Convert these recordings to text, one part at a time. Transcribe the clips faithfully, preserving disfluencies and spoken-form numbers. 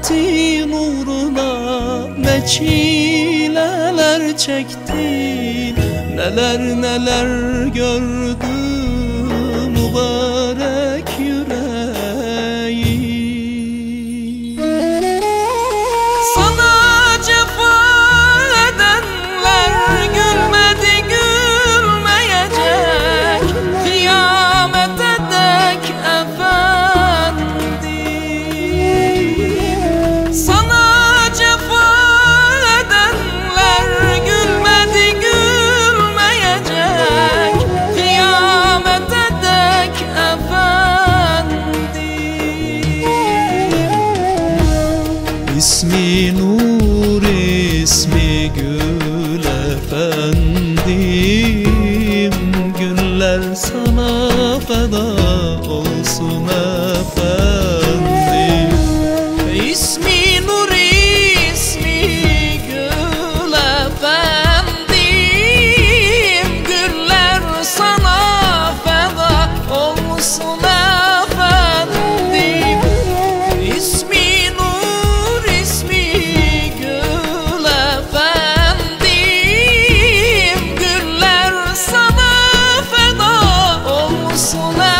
şemsin uğruna ne çileler çektin, neler neler gördü mübarek yüreğim. Sana cefa edenler gülmedi gülmeyecek kıyamete dek efendim. Sana cefa edenler gülmedi gülmeyecek kıyamete dek efendim. İsmi nur, ismi gül efendim, günler sana feda olsun efendim. İsmi nur, ismi gül efendim, günler sana feda olsun efendim. İsmi nur, ismi gül efendim, günler sana feda olsun efendim.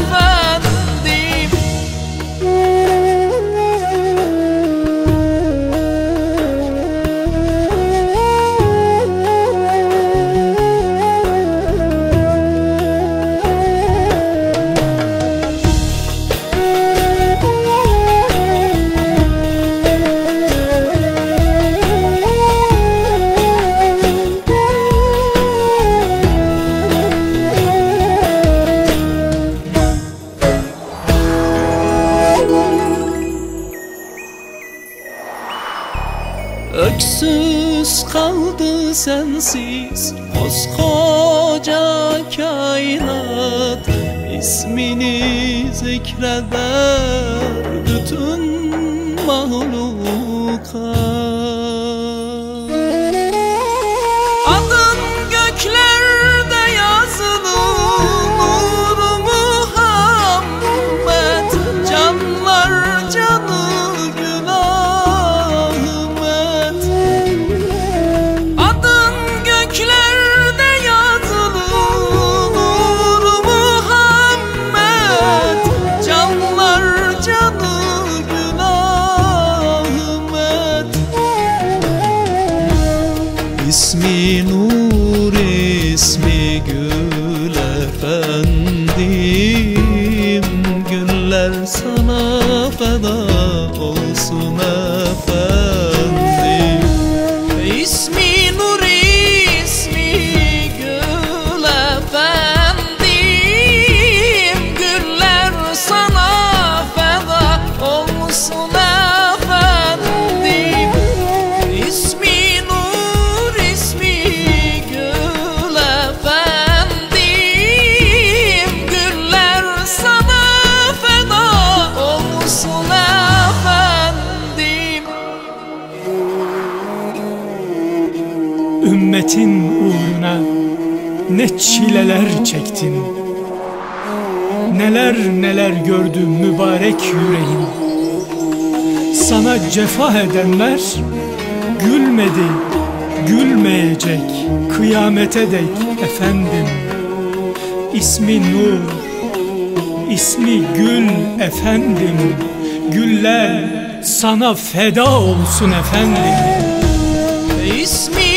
Öksüz kaldı sensiz koskoca kainat, İsmini zikreder bütün mahlukat. Adın göklerde yazılı nur Muhammed, canlar canı gül Ahmet. Adın göklerde yazılı nur Muhammed, canlar canı gül Ahmet. İsmi nur, ismi gül efendim, günler sana feda olsun efendim. İsmi nur, ismi gül efendim, günler sana feda olsun efendim. İsmi nur, ismi gül efendim, günler sana feda olsun efendim. Ümmetin uğruna ne çileler çektin, neler neler gördü mübarek yüreğim. Sana cefa edenler gülmedi gülmeyecek kıyamete dek efendim. İsmi nur, ismi gül efendim, güller sana feda olsun efendim. İsmi